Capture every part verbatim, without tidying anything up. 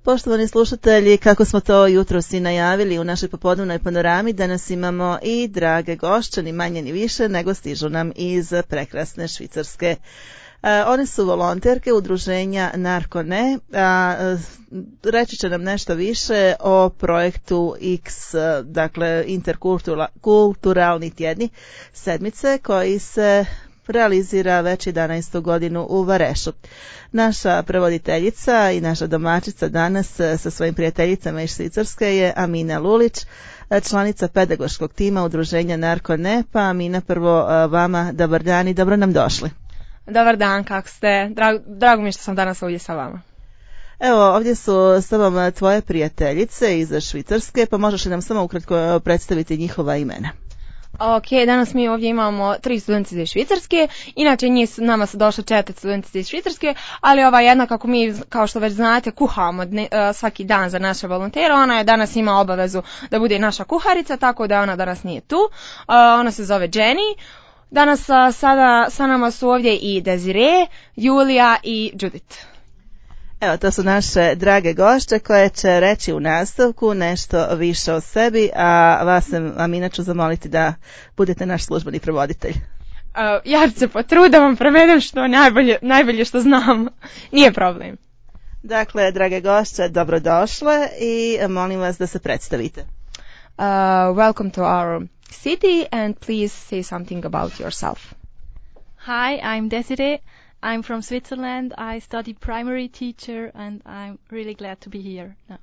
Poštovani slušatelji, kako smo to jutros i najavili u našoj popodnevnoj panorami, danas imamo i drage gošće, ni manje ni više, nego stižu nam iz prekrasne Švicarske. One su volonterke udruženja Narko.ne, a reći će nam nešto više o projektu X, dakle interkulturalni tjedni sedmice koji se realizira već jedanaestu godinu u Varešu. Naša prevoditeljica i naša domaćica danas sa svojim prijateljicama iz Švicarske je Amina Lulić, članica pedagoškog tima udruženja Narko.ne. Pa Amina, prvo vama dobar dan i dobro nam došli. Dobar dan, kako ste? Drago, drago mi je što sam danas ovdje sa vama. Evo, ovdje su s tobom tvoje prijateljice iz Švicarske, pa možeš li nam samo ukratko predstaviti njihova imena? Ok, danas mi ovdje imamo tri studentice iz Švicarske, inače njih s nama su došle četiri studentice iz Švicarske, ali ova jedna, kako mi, kao što već znate, kuhamo dne, uh, svaki dan za naše volontere, ona je danas ima obavezu da bude naša kuharica, tako da ona danas nije tu, uh, ona se zove Jenny. Danas uh, sada sa nama su ovdje i Desire, Julija i Judith. Evo, to su naše drage gošće koje će reći u nastavku nešto više o sebi, a vas, Amina, ću zamoliti da budete naš službeni prevoditelj. Uh, ja ću se potruditi da vam prevedem što najbolje, najbolje što znam. Nije problem. Dakle, drage gošće, dobrodošle i molim vas da se predstavite. Uh, welcome to our city and please say something about yourself. Hi, I'm Desiree. I'm from Switzerland. I study primary teacher and I'm really glad to be here now.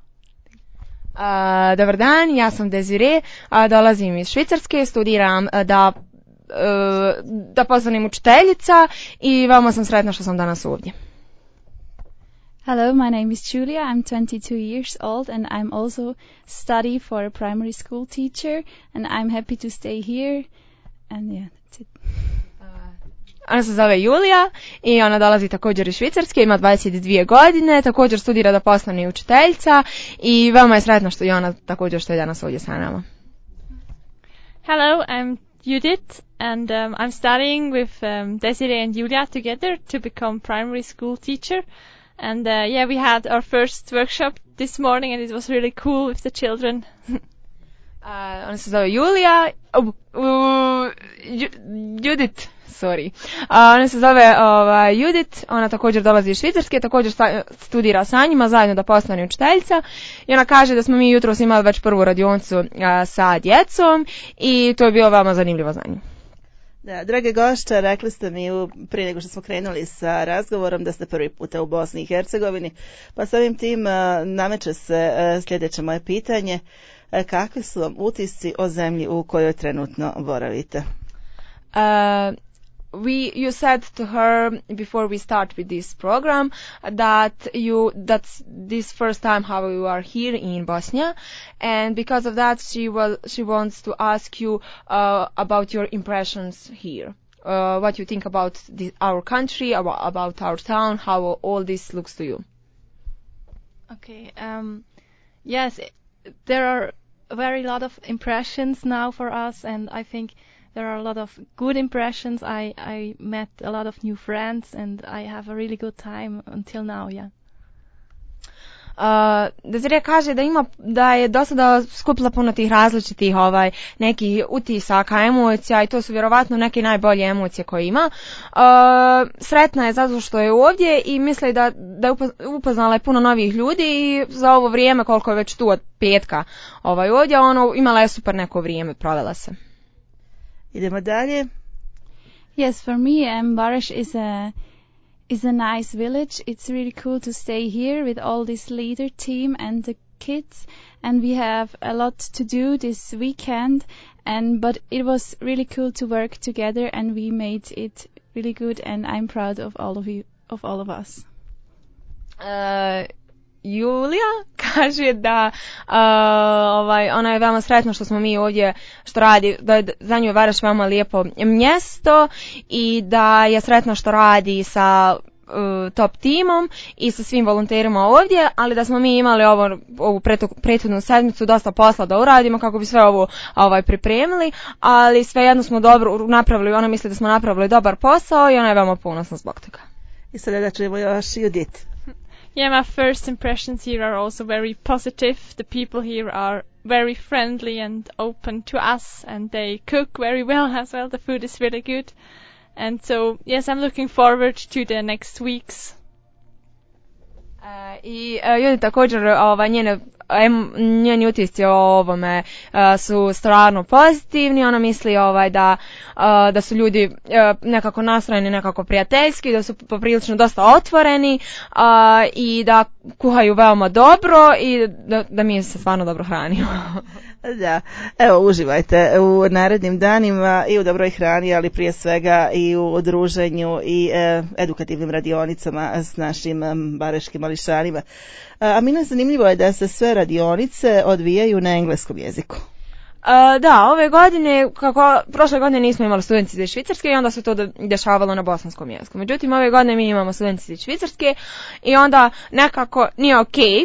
Uh, dobar dan, ja sam Desire, uh, dolazim iz Švicarske, studiram uh, da, uh, da postanem učiteljica i veoma sam sretna što sam danas ovdje. Hello, my name is Julia. I'm twenty-two years old and I'm also study for a primary school teacher and I'm happy to stay here and yeah, that's it. Ona se zove Julija i ona dolazi također iz Švicarske, ima dvadeset dvije godine, također studira da postane učiteljica i veoma je sretna što je ona također što je danas ovdje sa nama. Hello, I'm Judith and um, I'm studying with um, Desiree and Julia together to become primary school teacher. And uh, yeah, we had our first workshop this morning and it was really cool with the children. uh, ona se zove Julija, uh, uh, Judith. Sorry. A, ona se zove uh, Judith, ona također dolazi iz Švicarske, također sta, studira sa njima zajedno da postane učiteljica i ona kaže da smo mi jutros imali već prvu radionicu uh, sa djecom i to je bilo veoma zanimljivo za nju. Da, drage gošće, rekli ste mi u, prije nego što smo krenuli sa razgovorom da ste prvi puta u Bosni i Hercegovini, pa s ovim tim uh, nameće se uh, sljedeće moje pitanje, uh, kakvi su vam utisci o zemlji u kojoj trenutno boravite? Uh, We, you said to her before we start with this program that you, that's this first time how you are here in Bosnia, and because of that she will, she wants to ask you uh, about your impressions here. Uh, what you think about the, our country, about, about our town, how all this looks to you. Okay, um, yes, there are a very lot of impressions now for us, and I think there are a lot of good impressions. I, I met a lot of new friends and I have a really good time until now, yeah. Uh, Desiree kaže da ima, da je do sada skupila puno tih različitih ovaj, nekih utisaka, emocija i to su vjerovatno neke najbolje emocije koje ima. Uh, sretna je zato što je ovdje i misli da, da je upoznala je puno novih ljudi i za ovo vrijeme koliko je već tu od petka ovaj, ovdje, ono, imala je super neko vrijeme, provela se. Idemo dalje. Yes, for me, um, Varesh is a is a nice village. It's really cool to stay here with all this leader team and the kids, and we have a lot to do this weekend. And but it was really cool to work together, and we made it really good. And I'm proud of all of you, of all of us. Uh, Julija kaže da uh, ovaj, ona je veoma sretna što smo mi ovdje, što radi, da je za nju je Vareš veoma lijepo mjesto i da je sretna što radi sa uh, top timom i sa svim volonterima ovdje, ali da smo mi imali ovo, ovu prethodnu sedmicu dosta posla da uradimo kako bi sve ovo ovaj, pripremili, ali svejedno smo dobro napravili, ona misli da smo napravili dobar posao i ona je veoma ponosna zbog toga. I sada da čujemo još Judith. Yeah, my first impressions here are also very positive. The people here are very friendly and open to us, and they cook very well as well. The food is really good. And so, yes, I'm looking forward to the next weeks. Uh, I uh, ljudi također, ovaj, njene, em, njeni utisci o ovome uh, su stvarno pozitivni. Ona misli ovaj, da, uh, da su ljudi uh, nekako nastrojeni, nekako prijateljski, da su poprilično dosta otvoreni uh, i da kuhaju veoma dobro i da, da mi se stvarno dobro hranimo. Da, evo uživajte u narednim danima i u dobroj hrani, ali prije svega i u druženju i e, edukativnim radionicama s našim bareškim mališanima. A meni zanimljivo je da se sve radionice odvijaju na engleskom jeziku. Uh, da, ove godine, kako prošle godine nismo imali studentice iz Švicarske i onda se to dešavalo na bosanskom jeziku. Međutim, ove godine mi imamo studentice iz Švicarske i onda nekako nije okej okay,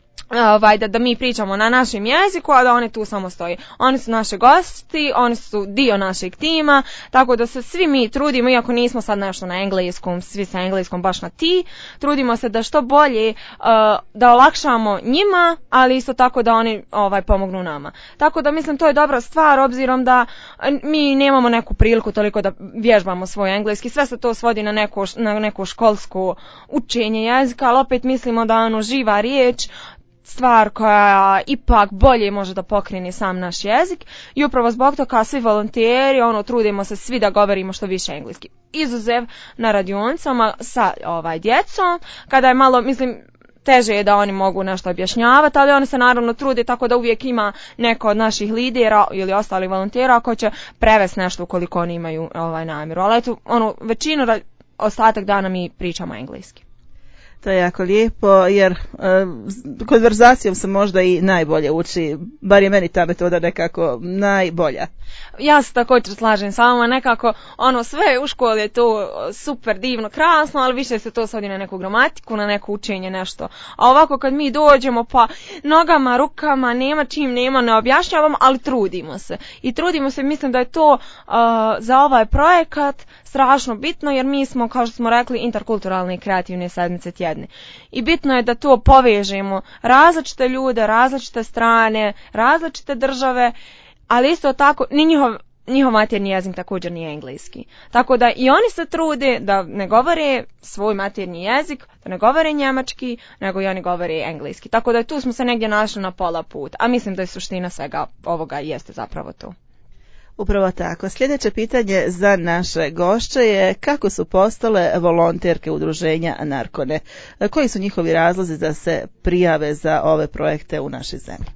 Ovaj, da, da mi pričamo na našem jeziku, a da oni tu samo stoji. Oni su naši gosti, oni su dio našeg tima, tako da se svi mi trudimo, iako nismo sad nešto na engleskom, svi sa engleskom baš na ti, trudimo se da što bolje uh, da olakšamo njima, ali isto tako da oni ovaj, pomognu nama. Tako da mislim to je dobra stvar, obzirom da mi nemamo neku priliku toliko da vježbamo svoj engleski, sve se to svodi na neko, na neko školsko učenje jezika, ali opet mislimo da ono živa riječ, stvar koja ipak bolje može da pokrene sam naš jezik i upravo zbog toga svi volonteri, ono, trudimo se svi da govorimo što više engleski. Izuzev na radionicama sa ovaj, djecom, kada je malo, mislim, teže je da oni mogu nešto objašnjavati, ali oni se naravno trude tako da uvijek ima neko od naših lidera ili ostalih volontera ko će prevesti nešto ukoliko oni imaju ovaj, namjeru. Ali eto, ono, većinu, ostatak dana mi pričamo engleski. To je jako lijepo, jer uh, konverzacijom se možda i najbolje uči, bar je meni ta metoda nekako najbolja. Ja se također slažem s vama, nekako ono sve u školi je to super divno, krasno, ali više se to svodi na neku gramatiku, na neko učenje nešto. A ovako kad mi dođemo pa nogama, rukama, nema čim nema, ne objašnjavamo, ali trudimo se. I trudimo se, mislim da je to uh, za ovaj projekat strašno bitno, jer mi smo, kao što smo rekli, interkulturalne i kreativne sedmice tjedne. I bitno je da to povežemo različite ljude, različite strane, različite države, ali isto tako ni njihov, njihov materni jezik također nije engleski. Tako da i oni se trude da ne govore svoj materni jezik, da ne govore njemački, nego i oni govore engleski. Tako da tu smo se negdje našli na pola put, a mislim da je suština svega ovoga jeste zapravo to. Upravo tako. Sljedeće pitanje za naše gošće je kako su postale volonterke udruženja Narkone. Koji su njihovi razlozi da se prijave za ove projekte u našoj zemlji?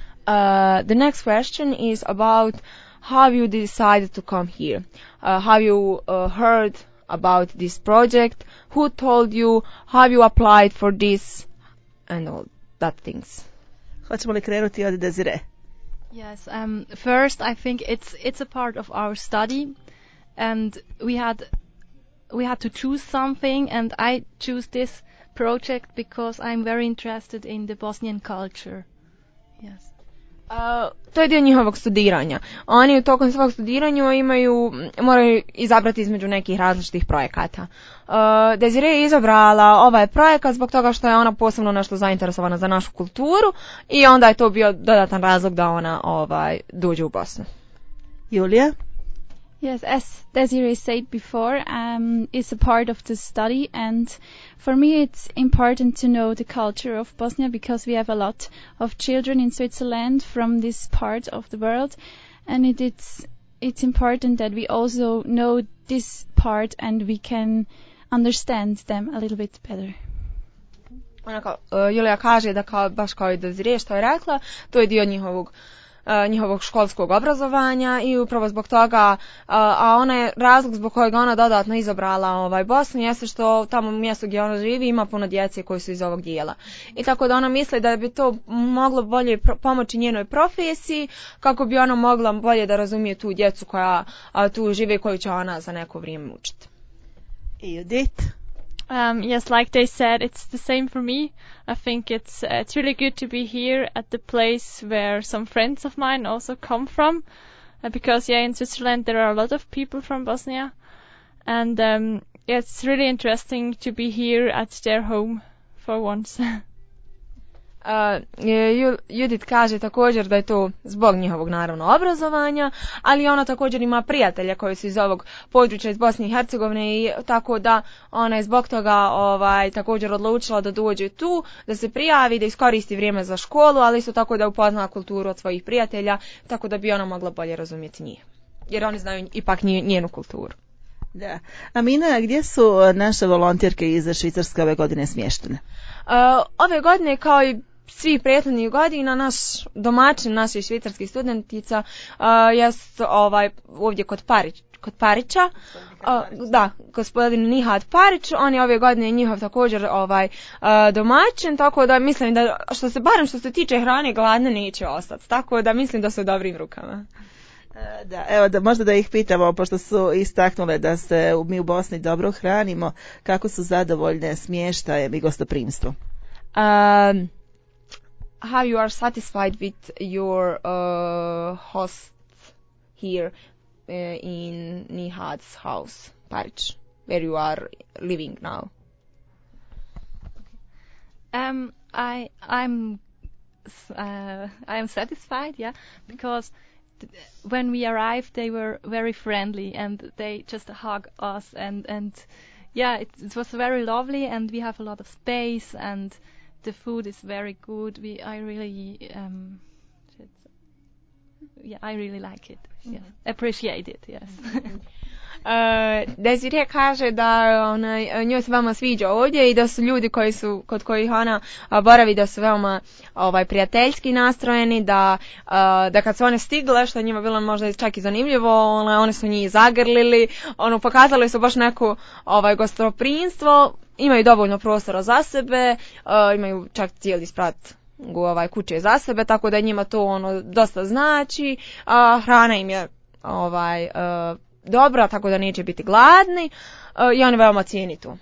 Uh, the next question is about how you decided to come here. Uh, have you uh, heard about this project? Who told you? Have you applied for this? And all that things. Hoćemo li krenuti od Desire? Yes, um, first I think it's it's a part of our study, and we had we had to choose something, and I choose this project because I'm very interested in the Bosnian culture. Yes. Uh, to je dio njihovog studiranja. Oni u tokom svog studiranja imaju, moraju izabrati između nekih različitih projekata. Uh, Desire je izabrala ovaj projekat zbog toga što je ona posebno nešto zainteresovana za našu kulturu i onda je to bio dodatan razlog da ona ovaj, dođe u Bosnu. Julia? Yes, as Desiree said before, um, it's a part of the study, and for me it's important to know the culture of Bosnia because we have a lot of children in Switzerland from this part of the world, and it, it's it's important that we also know this part and we can understand them a little bit better. Onako, uh, Julija kaže da kao, baš kao i Desiree što je rekla, to je dio njihovog Uh, njihovog školskog obrazovanja i upravo zbog toga, uh, a ona je razlog zbog kojeg ona dodatno izabrala ovaj Bosnu jeste što tamo u mjestu gdje ona živi ima puno djece koji su iz ovog dijela. I tako da ona misli da bi to moglo bolje pro- pomoći njenoj profesiji, kako bi ona mogla bolje da razumije tu djecu koja uh, tu žive i koju će ona za neko vrijeme učiti. I Judith? Um, yes, like they said, it's the same for me. I think it's uh, it's really good to be here at the place where some friends of mine also come from, uh, because yeah, in Switzerland there are a lot of people from Bosnia, and um, yeah, it's really interesting to be here at their home for once. Uh, Judith kaže također da je to zbog njihovog naravno obrazovanja, ali ona također ima prijatelja koji su iz ovog područja iz Bosne i Hercegovine i tako da ona je zbog toga ovaj, također odlučila da dođe tu, da se prijavi, da iskoristi vrijeme za školu, ali isto tako da upozna kulturu od svojih prijatelja, tako da bi ona mogla bolje razumjeti njih, jer oni znaju ipak njenu kulturu. Da. Amina, gdje su naše volonterke iz Švicarske ove godine smještene? Uh, ove godine kao i svih prethodnih godina naš domaćin naših švicarskih studentica uh, jest ovaj ovdje kod Parić, kod Parića. Uh, da, gospodin Nihad Parić, on je ove godine njihov također ovaj uh, domaćin, tako da mislim da što se barem što se tiče hrane gladne neće ostati. Tako da mislim da su u dobrim rukama. Da, evo da možda da ih pitamo, pošto su istaknule da se mi u Bosni dobro hranimo, kako su zadovoljne smještajem i gostoprimstvom? Um, how you are satisfied with your uh, host here uh, in Nihad's house, Parić, where you are living now? Um, I I'm uh, I am satisfied, yeah, because when we arrived they were very friendly and they just hug us and and yeah, it, it was very lovely and we have a lot of space and the food is very good. We I really um yeah, I really like it. Yes. Appreciate it, yes. Uh, Desiree kaže da ona, njoj se veoma sviđa ovdje i da su ljudi koji su, kod kojih ona a, boravi da su veoma ovaj, prijateljski nastrojeni, da, a, da kad su one stigle, što je njima bilo možda čak i zanimljivo, one, one su njih zagrlili, ono, pokazali su baš neko ovaj, gostoprimstvo, imaju dovoljno prostora za sebe, a, imaju čak cijeli sprat ovaj, kuće za sebe, tako da njima to ono, dosta znači, a hrana im je ovaj, a, dobra, tako da neće biti gladni uh, i oni veoma cijeni tu.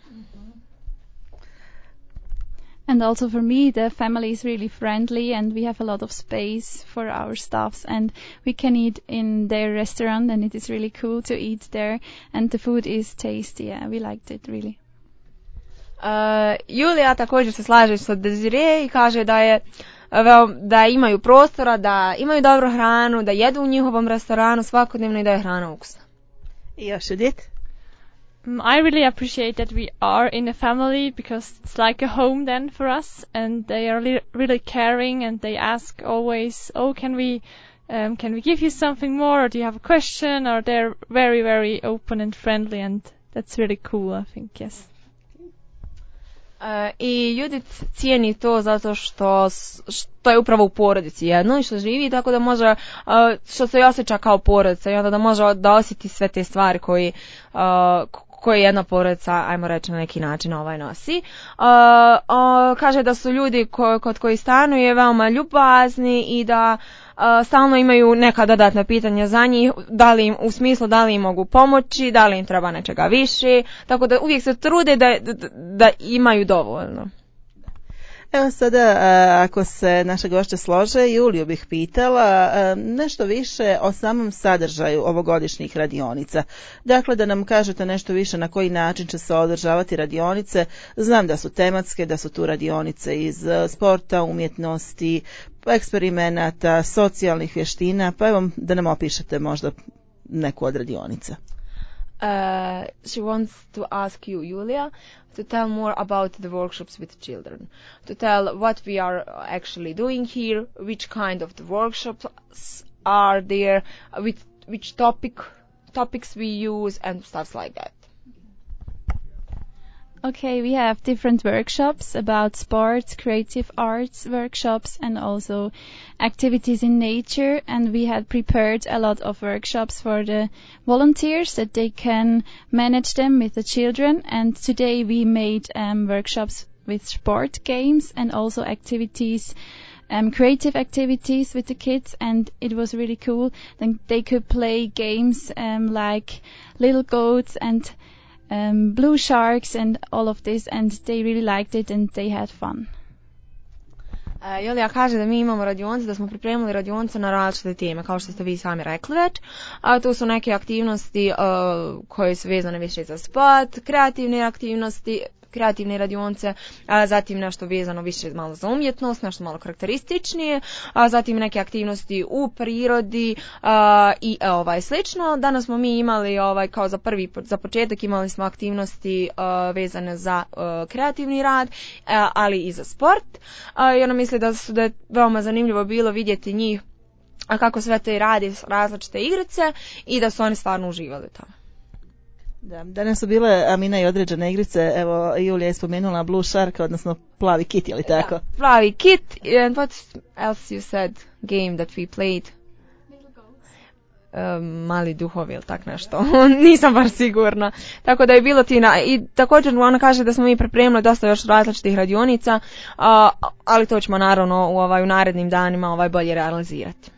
And also for me, the family is really friendly and we have a lot of space for our staffs and we can eat in their restaurant and it is really cool to eat there and the food is tasty. Yeah, we liked it really. Uh, Julija također se slaže sa Desiree i kaže da je da imaju prostora, da imaju dobru hranu, da jedu u njihovom restoranu svakodnevno i da je hrana ukusna. I još Judith? Um, I really appreciate that we are in a family because it's like a home then for us and they are li- really caring and they ask always, oh, can we um, can we give you something more or do you have a question, or they're very very open and friendly and that's really cool, I think, yes. Uh, I Judith cijeni to zato što, što je upravo u porodici jedno i što živi, tako da može, uh, što se osjeća kao porodica i onda da može da osjeti sve te stvari koji, uh, koje jedna porodica, ajmo reći na neki način, ovaj nosi. Uh, uh, kaže da su ljudi ko, kod koji stanuje veoma ljubazni i da uh, stalno imaju neka dodatna pitanja za njih, da li im, u smislu da li im mogu pomoći, da li im treba nečega više, tako da uvijek se trude da, da, da imaju dovoljno. Evo sada, ako se naše gošće slože, Juliju bih pitala nešto više o samom sadržaju ovogodišnjih radionica. Dakle, da nam kažete nešto više na koji način će se održavati radionice. Znam da su tematske, da su tu radionice iz sporta, umjetnosti, eksperimenata, socijalnih vještina, pa evo da nam opišete možda neku od radionica. Uh, she wants to ask you, Julia, to tell more about the workshops with children, to tell what we are actually doing here, which kind of the workshops are there, with which topic topics we use and stuff like that. Okay, we have different workshops about sports, creative arts workshops and also activities in nature, and we had prepared a lot of workshops for the volunteers that they can manage them with the children, and today we made um, workshops with sport games and also activities, um, creative activities with the kids, and it was really cool. Then they could play games um, like Little Goats and Um, blue sharks and all of this, and they really liked it and they had fun. Uh, Julija kaže da mi imamo radionice, da smo pripremili radionice na različite teme, kao što ste vi sami rekli već. A tu su neke aktivnosti uh, koje su vezane više za sport, kreativne aktivnosti, kreativne radionice, a zatim nešto vezano više malo za umjetnost, nešto malo karakterističnije, a zatim neke aktivnosti u prirodi a, i ovaj slično. Danas smo mi imali ovaj kao za prvi za početak imali smo aktivnosti a, vezane za a, kreativni rad, a, ali i za sport. A, i ono misli da su da je veoma zanimljivo bilo vidjeti njih a kako sve to i radi različite igrice i da su oni stvarno uživali tamo. Da, danas su bile, Amina, i određene igrice, evo Julija je spomenula Blue Shark, odnosno plavi kit, je li tako? Da, plavi kit, and what else you said, game that we played? Um, mali duhovi ili tak nešto, nisam baš sigurna. Tako da je bilo tina i također ona kaže da smo mi pripremili dosta još različitih radionica, uh, ali to ćemo naravno u, ovaj, u narednim danima ovaj bolje realizirati.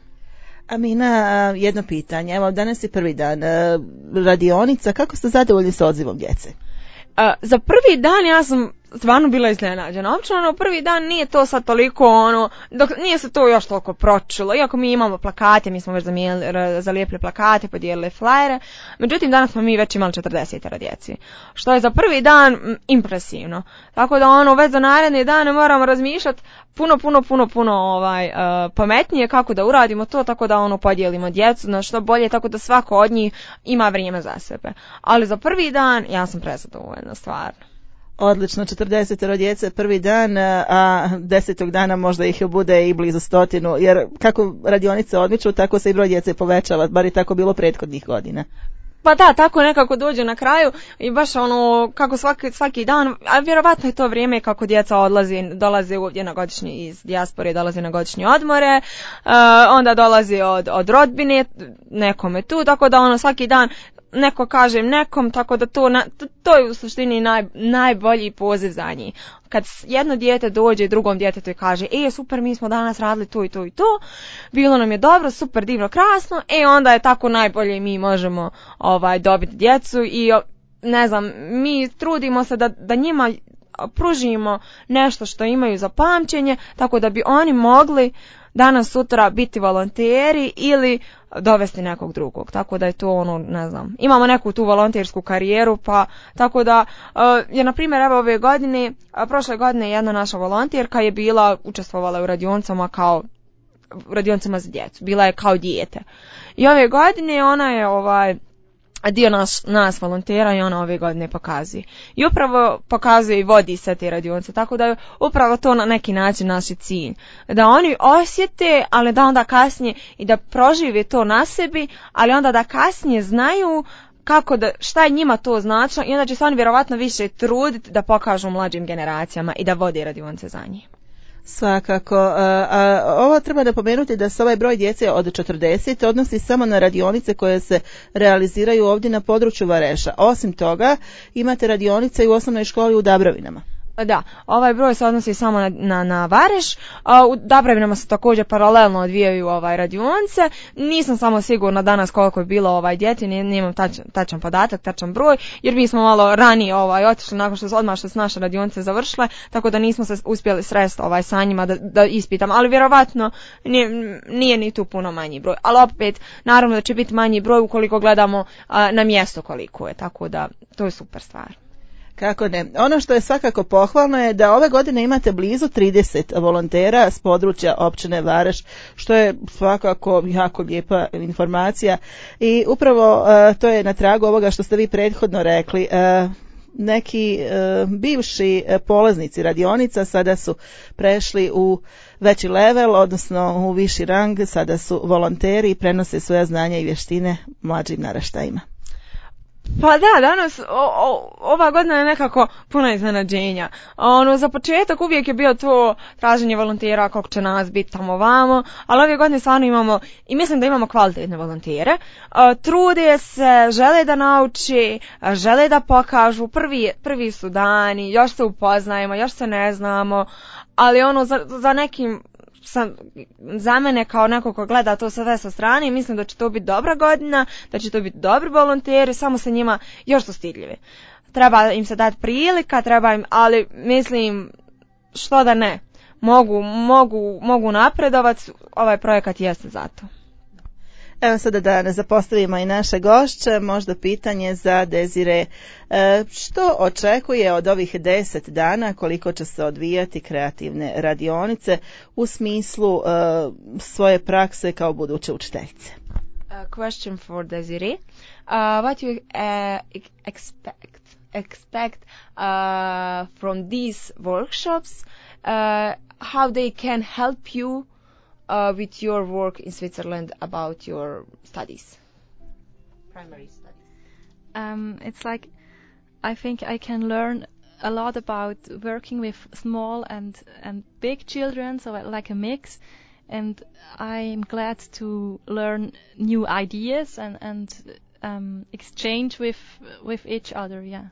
Amina, jedno pitanje, evo danas je prvi dan radionica, kako ste zadovoljni sa odzivom djece? Uh, za prvi dan ja sam stvarno bila iznenađena. Obično ono, prvi dan nije to sad toliko ono, dok nije se to još toliko pročulo. Iako mi imamo plakate, mi smo već zalijepili plakate, podijelili flajere. Međutim, danas smo mi već imali četrdeset djeci. Što je za prvi dan m, impresivno. Tako da ono, već za naredne dane moramo razmišljati puno, puno, puno, puno ovaj, uh, pametnije kako da uradimo to, tako da ono podijelimo djecu na što bolje, tako da svako od njih ima vrijeme za sebe. Ali za prvi dan ja sam prezadovoljna, stvarno. Odlično, četrdeset djece prvi dan, a desetog dana možda ih bude i blizu stotinu, jer kako radionice odmiču, tako se i broj djece povećava, bar je tako bilo prethodnih godina. Pa da, tako nekako dođe na kraju i baš ono kako svaki, svaki dan, a vjerovatno je to vrijeme kako djeca odlazi, dolaze ovdje na godišnji iz dijaspore, dolaze na godišnje odmore, uh, onda dolazi od, od rodbine, nekome tu, tako da ono svaki dan neko kažem nekom, tako da to, na, to, to je u suštini naj, najbolji poziv za njih. Kad jedno dijete dođe drugom djetetu i kaže, e super, mi smo danas radili to i to i to, bilo nam je dobro, super, divno, krasno, e onda je tako najbolje mi možemo ovaj dobiti djecu i ne znam, mi trudimo se da, da njima pružimo nešto što imaju za pamćenje, tako da bi oni mogli danas sutra biti volonteri ili dovesti nekog drugog, tako da je to ono, ne znam, imamo neku tu volontersku karijeru, pa tako da uh, je na primjer evo ove godine, a prošle godine jedna naša volonterka je bila, učestvovala u radionicama kao radionicama za djecu, bila je kao dijete i ove godine ona je ovaj dio nas, nas volontera i ona ove godine pokazuje. I upravo pokazuje i vodi sve te radionice, tako da je upravo to na neki način naš cilj. Da oni osjete, ali da onda kasnije i da prožive to na sebi, ali onda da kasnije znaju kako da, šta je njima to značilo i onda će se oni vjerovatno više truditi da pokažu mlađim generacijama i da vode radionice za njih. Svakako. A, a, ovo treba napomenuti da se ovaj broj djece od četrdeset odnosi samo na radionice koje se realiziraju ovdje na području Vareša. Osim toga, imate radionice i u osnovnoj školi u Dabravinama. Da, ovaj broj se odnosi samo na, na, na Vareš, a u Dabravinama se također paralelno odvijaju ovaj radionice. Nisam samo sigurna danas koliko je bilo ovaj djeci, nemam tačan, tačan podatak, tačan broj, jer mi smo malo ranije ovaj otišli nakon što su odmah što su naše radionice završile, tako da nismo se uspjeli sresti ovaj sa njima da, da ispitam, ali vjerovatno nije, nije ni tu puno manji broj, ali opet naravno da će biti manji broj ukoliko gledamo a, na mjesto koliko je, tako da to je super stvar. Kako ne. Ono što je svakako pohvalno je da ove godine imate blizu trideset volontera s područja općine Vareš, što je svakako jako lijepa informacija i upravo uh, to je na tragu ovoga što ste vi prethodno rekli. Uh, neki uh, bivši polaznici radionica sada su prešli u veći level, odnosno u viši rang, sada su volonteri i prenose svoja znanja i vještine mlađim naraštajima. Pa da, danas o, o, ova godina je nekako puna iznenađenja. Ono, za početak uvijek je bio to traženje volontera koliko će nas biti tamo vamo, ali ove godine stvarno imamo, i mislim da imamo kvalitetne volontere. A, trude se, žele da nauči, a, žele da pokažu, prvi, prvi su dani, još se upoznajemo, još se ne znamo, ali ono, za, za nekim Sam, za mene kao neko ko gleda to sve sa strane, mislim da će to biti dobra godina, da će to biti dobri volonteri, samo se njima još su stidljivi. Treba im se dati prilika, treba im, ali mislim što da ne, mogu, mogu, mogu napredovati, ovaj projekat jeste zato. Evo sada da ne zapostavimo i naše gošće, možda pitanje za Desire. E, što očekuje od ovih deset dana, koliko će se odvijati kreativne radionice u smislu e, svoje prakse kao buduće učiteljice? A question for Desire. Uh, what you uh, expect expect uh, from these workshops? Uh, how they can help you Uh, with your work in Switzerland about your studies, primary studies? Um, it's like I think I can learn a lot about working with small and and big children, so like a mix. And I'm glad to learn new ideas and and um, exchange with with each other. Yeah.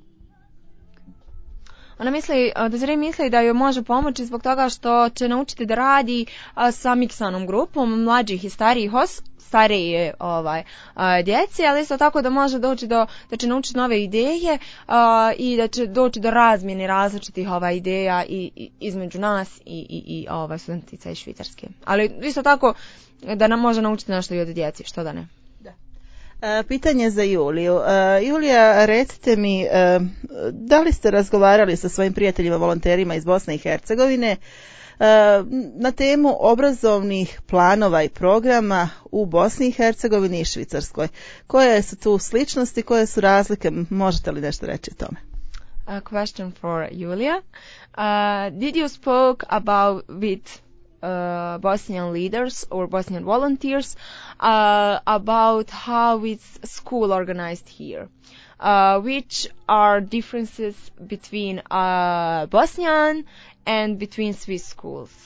Ona misli, Desire misli da joj može pomoći zbog toga što će naučiti da radi a, sa miksanom grupom mlađih i starijih os, starije ovaj, a, djece, ali isto tako da može doći do, da će naučiti nove ideje a, i da će doći do razmjene različitih ovaj, ideja i, i, između nas i, i, i ovaj, studentica iz Švicarske. Ali isto tako da nam može naučiti nešto i od djeci, što da ne. Pitanje za Juliju. Julija, recite mi, da li ste razgovarali sa svojim prijateljima volonterima iz Bosne i Hercegovine na temu obrazovnih planova i programa u Bosni i Hercegovini i Švicarskoj? Koje su tu sličnosti, koje su razlike? Možete li nešto reći o tome? A question for Julia. Uh, did you spoke about with Uh, Bosnian leaders or Bosnian volunteers uh, about how is school organized here? Uh, which are differences between uh, Bosnian and between Swiss schools?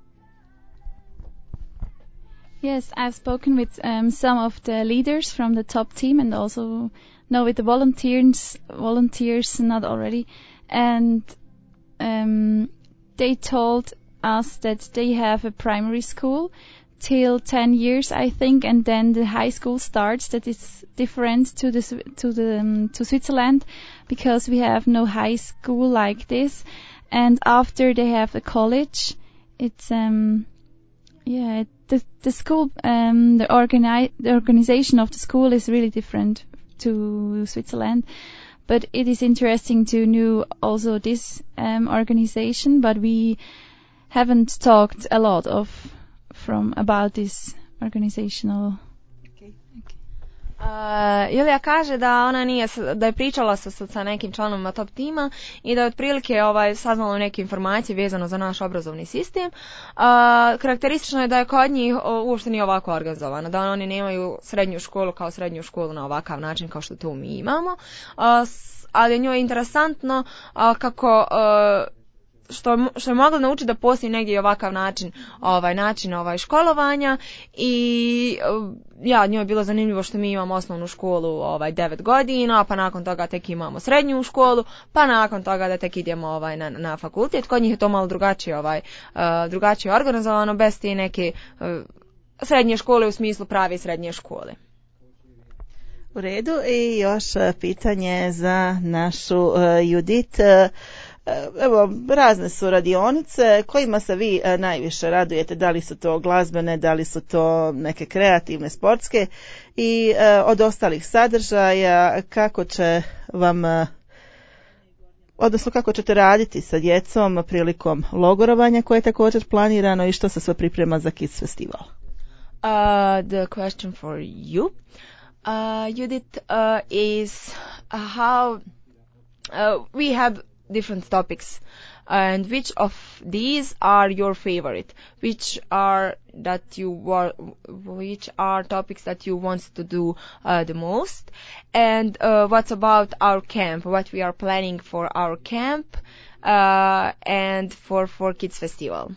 Yes, I've spoken with um, some of the leaders from the top team and also know with the volunteers, volunteers not already, and um, they told us that they have a primary school till ten years, I think, and then the high school starts. That is different to the to the um, to Switzerland because we have no high school like this. And after they have a college, it's um yeah it, the the school um the organi- the organization of the school is really different to Switzerland. But it is interesting to know also this um organization, but we haven't talked a lot of from about this organizational. Okay. Uh, Julija kaže da ona nije, da je pričala sa, sa nekim članovima top tima i da je otprilike ovaj, saznala neke informacije vezano za naš obrazovni sistem. Uh, karakteristično je da je kod njih uopšte nije ovako organizovano, da oni nemaju srednju školu kao srednju školu na ovakav način kao što to mi imamo. Uh, ali njoj je interesantno uh, kako uh, što što je mogla naučiti da postoji negdje ovakav način, ovaj način ovaj školovanja i ja, njoj je bilo zanimljivo što mi imamo osnovnu školu ovaj devet godina, pa nakon toga tek imamo srednju školu, pa nakon toga da tek idemo ovaj na na fakultet. Kod njih je to malo drugačije ovaj uh, drugačije organizovano bez te neke uh, srednje škole u smislu prave srednje škole. U redu, i još pitanje za našu uh, Judit. Uh, Evo, razne su radionice kojima se vi najviše radujete, da li su to glazbene, da li su to neke kreativne, sportske i od ostalih sadržaja kako će vam, odnosno kako ćete raditi sa djecom prilikom logorovanja koje je također planirano i što se sve priprema za Kids Festival? Uh, the question for you, uh, Judith, uh, is how uh, we have different topics, and which of these are your favorite? Which are that you wa- which are topics that you want to do uh, the most? And uh, what about our camp? What we are planning for our camp uh, and for for Kids Festival?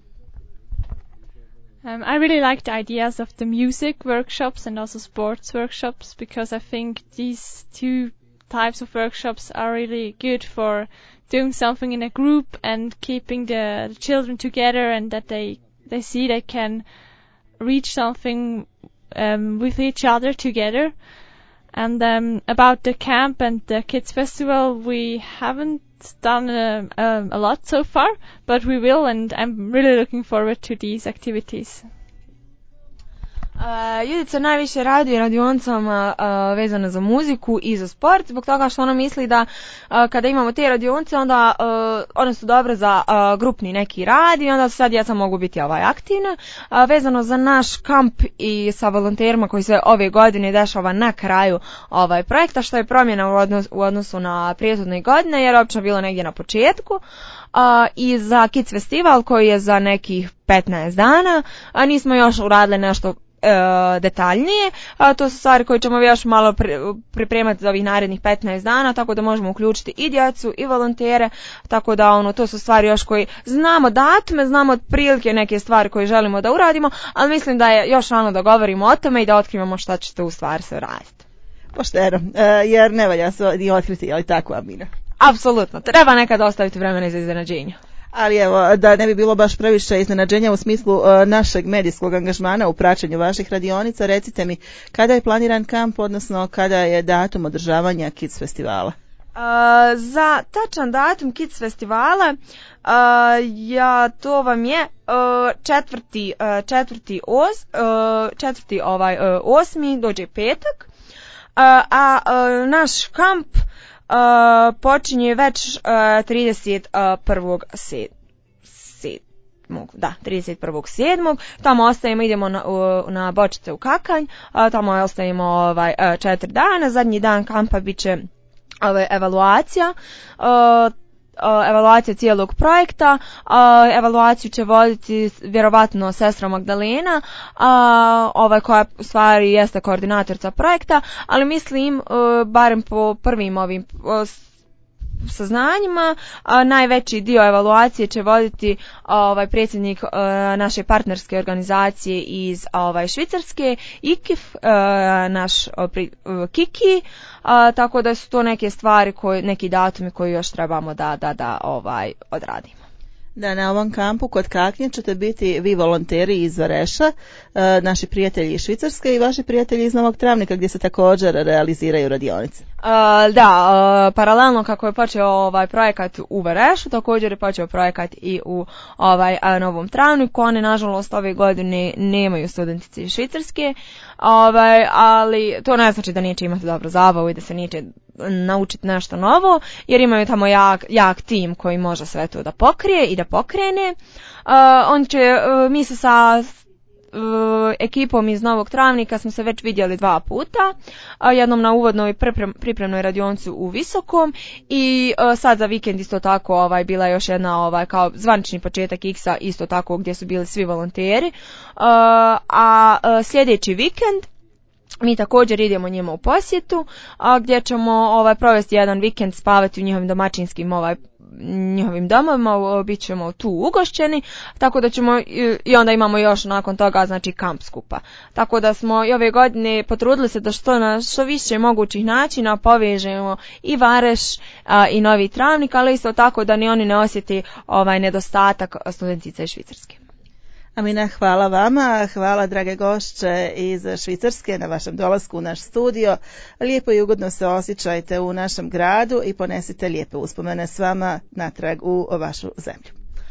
Um, I really like the ideas of the music workshops and also sports workshops because I think these two types of workshops are really good for doing something in a group and keeping the, the children together, and that they they see they can reach something um, with each other together. And um, about the camp and the Kids Festival, we haven't done a, a, a lot so far, but we will, and I'm really looking forward to these activities. Uh, Judica najviše radi radionicama uh, vezano za muziku i za sport, zbog toga što ona misli da uh, kada imamo te radionice, onda uh, one su dobre za uh, grupni neki rad i onda sad djeca mogu biti ovaj aktivne. Uh, vezano za naš kamp i sa volonterima koji se ove godine dešava na kraju ovaj projekta, što je promjena u, odnos, u odnosu na prethodne godine, jer je obično bilo negdje na početku. Uh, I za Kids Festival koji je za nekih petnaest dana, a nismo još uradili nešto E, detaljnije, a to su stvari koje ćemo još malo pri, pripremati za ovih narednih petnaest dana, tako da možemo uključiti i djecu i volontere, tako da ono, to su stvari još koji znamo datume, znamo otprilike neke stvari koje želimo da uradimo, ali mislim da je još rano da govorimo o tome i da otkrivamo šta će to u stvari se raditi. Pošteno, e, jer ne valja se ni otkriti, ali tako, Amina? Apsolutno, treba nekad ostaviti vremena za iznenađenje. Ali evo, da ne bi bilo baš previše iznenađenja u smislu uh, našeg medijskog angažmana u praćenju vaših radionica, recite mi kada je planiran kamp, odnosno kada je datum održavanja Kids festivala? Uh, za tačan datum Kids festivala uh, ja, to vam je uh, četvrti, uh, četvrti, os, uh, četvrti ovaj, uh, osmi, dođe petak, uh, a uh, naš kamp Uh, počinje već uh, trideset prvog sedmog Da, trideset prvog sedmog Tamo ostajemo, idemo na, uh, na Bočice u Kakanj, uh, tamo ostajemo ovaj, uh, četiri dana. Zadnji dan kampa bit će ovaj, evaluacija, uh, Uh, evaluacija cijelog projekta. Uh, evaluaciju će voditi vjerovatno sestra Magdalena, uh, ovaj, koja u stvari jeste koordinatorica projekta, ali mislim, uh, barem po prvim ovim uh, saznanjima, a, najveći dio evaluacije će voditi ovaj predsjednik a, naše partnerske organizacije iz ovaj Švicarske, I K I F, a, naš a, pri, a, Kiki, a, tako da su to neke stvari koje, neki datumi koji još trebamo da da da ovaj odradimo. Da, na ovom kampu kod Kaknje ćete biti vi volonteri iz Vareša, naši prijatelji iz Švicarske i vaši prijatelji iz Novog Travnika gdje se također realiziraju radionice. Uh, da, uh, paralelno kako je počeo ovaj projekat u Varešu, također je počeo projekat i u ovaj a, Novom Travniku. One nažalost ove godine nemaju studentice iz Švicarske, ovaj, ali to ne znači da neće imati dobro zabavu i da se neće naučiti nešto novo, jer imaju tamo jak, jak tim koji može sve to da pokrije i da pokrene. Uh, on će, uh, mi se sa ekipom iz Novog Travnika smo se već vidjeli dva puta, jednom na uvodnoj pripremnoj radionici u Visokom i sad za vikend isto tako ovaj, bila je još jedna ovaj, kao zvanični početak X-a isto tako gdje su bili svi volonteri, a sljedeći vikend mi također idemo njima u posjetu, a gdje ćemo ovaj provesti jedan vikend, spavati u njihovim domaćinskim ovaj njihovim domovima, bit ćemo tu ugošćeni, tako da ćemo i onda imamo još nakon toga znači kamp skupa. Tako da smo i ove godine potrudili se da što na što više mogućih načina povežemo i Vareš a, i Novi Travnik, ali isto tako da ni oni ne osjeti ovaj nedostatak studentica iz Švicarske. Amina, hvala vama, hvala drage gošće iz Švicarske na vašem dolasku u naš studio. Lijepo i ugodno se osjećajte u našem gradu i ponesite lijepe uspomene s vama natrag u vašu zemlju.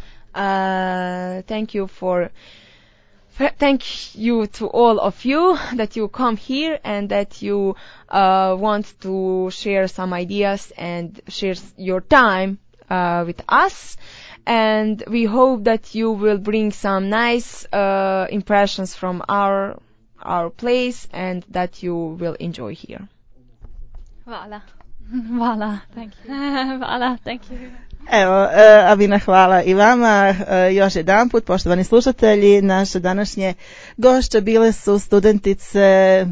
Uh, thank you for Thank you to all of you that you come here and that you uh, want to share some ideas and share your time uh, with us. And we hope that you will bring some nice uh, impressions from our our place and that you will enjoy here. Hvala. Hvala, thank you. Hvala, thank you. Evo, uh, Amina, hvala i vama. Uh, još jedan put, poštovani slušatelji, naše današnje gošće bile su studentice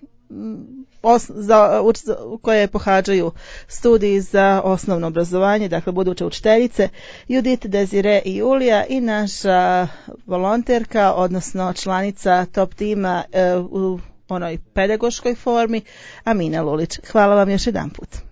Os, za, koje pohađaju studij za osnovno obrazovanje, dakle buduće učiteljice, Judit, Desire i Julija i naša volonterka, odnosno članica top tima e, u onoj pedagoškoj formi, Amina Lulić. Hvala vam još jedan put.